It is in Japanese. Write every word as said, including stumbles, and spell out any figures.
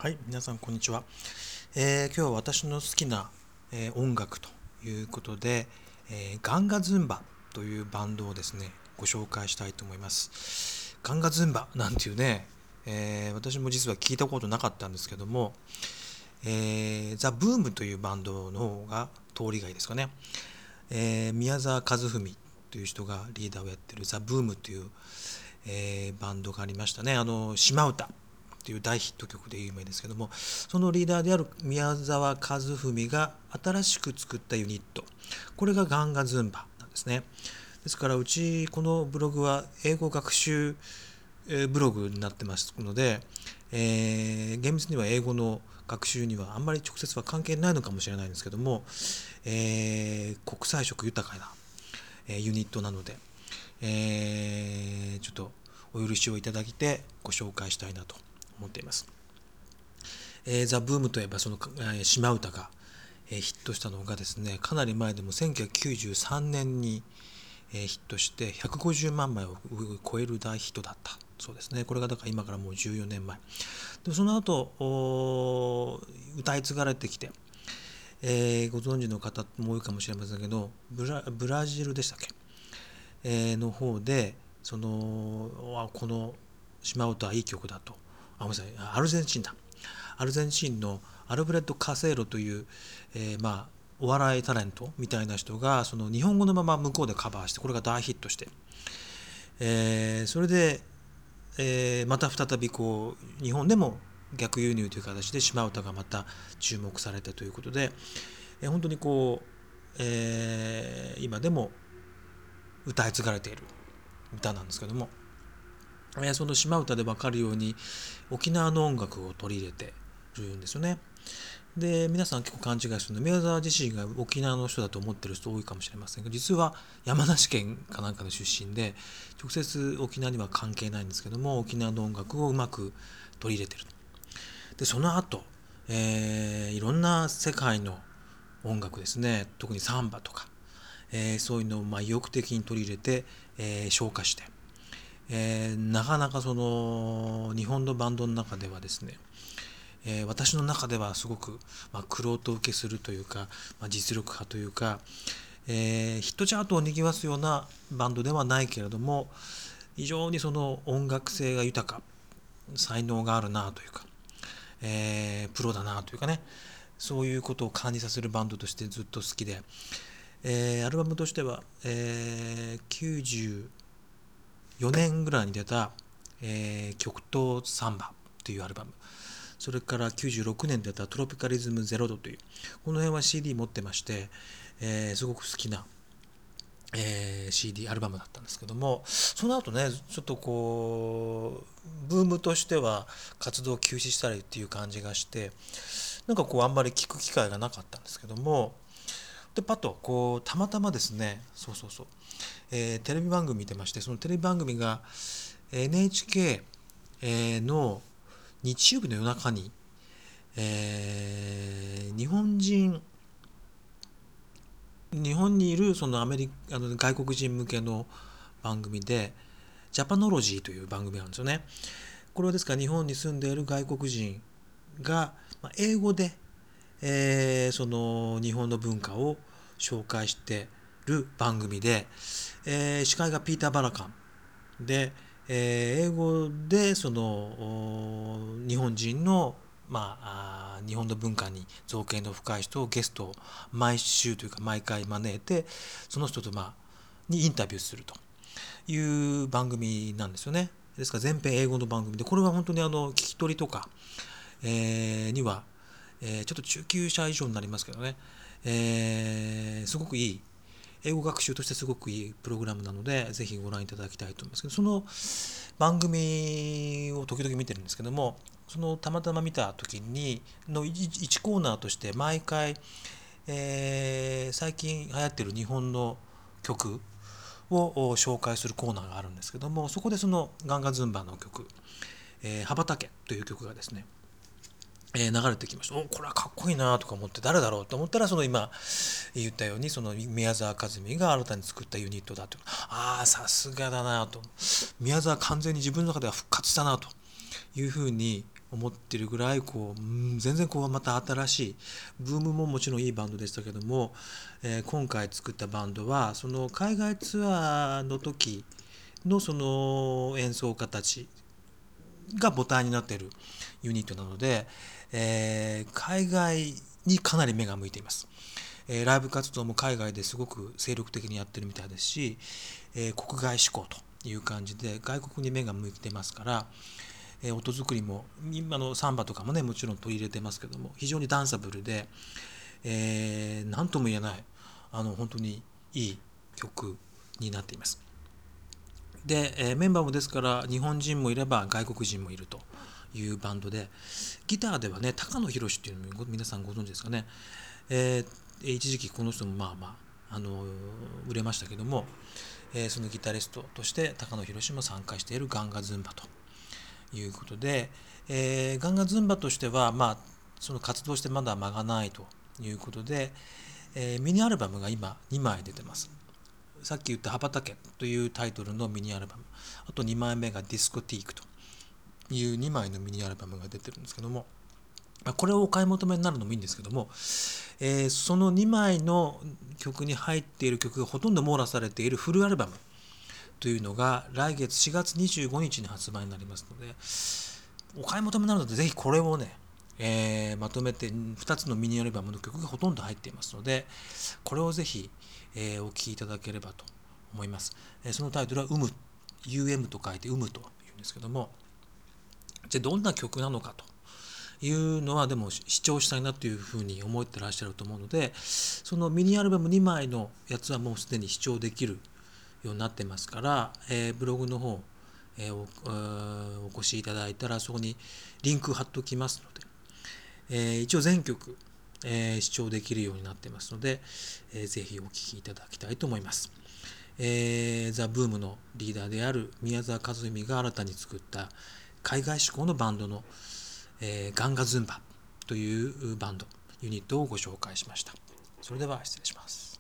はい、皆さんこんにちは。えー今日は私の好きな、えー音楽ということで、えーガンガズンバというバンドをですね、ご紹介したいと思います。ガンガズンバなんていうね、えー私も実は聞いたことなかったんですけども、えーザ・ブームというバンドの方が通りがいいですかね。えー宮沢和文という人がリーダーをやってるザ・ブームという、えーバンドがありましたね。あの島唄という大ヒット曲で有名ですけども、そのリーダーである宮沢和文が新しく作ったユニット、これがガンガズンバなんですね。ですからうちこのブログは英語学習えーブログになってますので、えー厳密には英語の学習にはあんまり直接は関係ないのかもしれないんですけども、えー国際色豊かな、えーユニットなので、えーちょっとお許しをいただいてご紹介したいなと思っています。えーザ・ブームといえばその、えー島唄が、えーヒットしたのがですね、かなり前でもせんきゅうひゃくきゅうじゅうさんねんに、えーヒットしてひゃくごじゅうまんまいを超える大ヒットだったそうですね。これがだから今からもうじゅうよねんまえで、その後お歌い継がれてきて、えーご存知の方も多いかもしれませんけど、ブラブラジルでしたっけ、えーの方でそのあこの島唄はいい曲だと、あごめんなさい、アルゼンチンだアルゼンチンのアルブレッド・カセーロという、えーまあお笑いタレントみたいな人がその日本語のまま向こうでカバーして、これが大ヒットして、えーそれで、えーまた再びこう日本でも逆輸入という形で島唄がまた注目されてということで、えー本当にこう、えー今でも歌い継がれている歌なんですけども、えーその島唄で分かるように沖縄の音楽を取り入れてるんですよね。で、皆さん結構勘違いするの、宮沢自身が沖縄の人だと思ってる人多いかもしれませんが、実は山梨県かなんかの出身で、直接沖縄には関係ないんですけども、沖縄の音楽をうまく取り入れてる。で、その後、えーいろんな世界の音楽ですね、特にサンバとか、えーそういうのをまあ意欲的に取り入れて、えー昇華して、えーなかなかその日本のバンドの中ではですね、えー私の中ではすごく、まあ、玄人受けするというか、まあ、実力派というか、えーヒットチャートを賑わすようなバンドではないけれども、非常にその音楽性が豊か、才能があるなというか、えープロだなというかね、そういうことを感じさせるバンドとしてずっと好きで、えーアルバムとしては、えーきゅうじゅうよねんぐらいに出た、えー極東サンバというアルバム、それからきゅうじゅうろくねん出たトロピカリズムゼロ度という、この辺は シーディー 持ってまして、えーすごく好きな、えー シーディー アルバムだったんですけども、その後ね、ちょっとこうブームとしては活動を休止したりっていう感じがして、なんかこうあんまり聞く機会がなかったんですけども、でパッとこうたまたまですね、そうそうそう、えーテレビ番組見てまして、そのテレビ番組が エヌエイチケーの日曜日の夜中に、えー日本人日本にいるそのアメリカあの外国人向けの番組で、ジャパノロジーという番組なんですよね。これはですから日本に住んでいる外国人がまあ英語で、えーその日本の文化を紹介してる番組で、えー司会がピーター・バラカンで、えー英語でその日本人の、まあ、あ日本の文化に造詣の深い人をゲストを毎週というか毎回招いて、その人と、まあ、にインタビューするという番組なんですよね。ですから全編英語の番組で、これは本当にあの聞き取りとか、えーには、えーちょっと中級者以上になりますけどね、えーすごくいい英語学習としてすごくいいプログラムなので、ぜひご覧いただきたいと思いますけど、その番組を時々見てるんですけども、そのたまたま見た時にのいちコーナーとして毎回、えー最近流行ってる日本の曲を紹介するコーナーがあるんですけども、そこでそのガンガズンバの曲「えー羽ばたけ」という曲がですね、えー流れてきました。お、これはかっこいいなとか思って、誰だろうと思ったら、その今言ったようにその宮沢和美が新たに作ったユニットだと。ああ、さすがだなと、宮沢完全に自分の中では復活したなというふうに思ってるぐらいこう、うん、全然こうまた新しいブームももちろんいいバンドでしたけども、えー今回作ったバンドはその海外ツアーの時のその演奏家たちが母体になっているユニットなので、えー海外にかなり目が向いています。えーライブ活動も海外ですごく精力的にやってるみたいですし、えー国外志向という感じで外国に目が向いてますから、えー音作りも今のサンバとかもねもちろん取り入れてますけども、非常にダンサブルで、えー、何とも言えないあの本当にいい曲になっています。で、えーメンバーもですから日本人もいれば外国人もいるというバンドで、ギターではね高野宏っていうのも皆さんご存知ですかね。えー一時期この人もまあまあ、あのー売れましたけども、えーそのギタリストとして高野宏も参加しているガンガズンバということで、えーガンガズンバとしてはまあその活動してまだ間がないということで、えーミニアルバムが今にまい出てます。さっき言った「羽ばたけ」というタイトルのミニアルバム、あとにまいめが「ディスコティーク」というにまいのミニアルバムが出てるんですけども、これをお買い求めになるのもいいんですけども、えーそのにまいの曲に入っている曲がほとんど網羅されているフルアルバムというのが来月しがつにじゅうごにちに発売になりますので、お買い求めになるのでぜひこれをね、えーまとめてふたつのミニアルバムの曲がほとんど入っていますので、これをぜひ、えーお聴きいただければと思います。えーそのタイトルは ウム ユーエム と書いて ウム というんですけども、じゃあどんな曲なのかというのはでも視聴したいなというふうに思ってらっしゃると思うので、そのミニアルバムにまいのやつはもうすでに視聴できるようになってますから、えーブログの方、えーおえーお越しいただいたらそこにリンク貼っておきますので、えー一応全曲、えー視聴できるようになってますので、えーぜひお聴きいただきたいと思います。えーザ・ブームのリーダーである宮沢和文が新たに作った海外志向のバンドの、えーガンガズンバというバンドユニットをご紹介しました。それでは失礼します。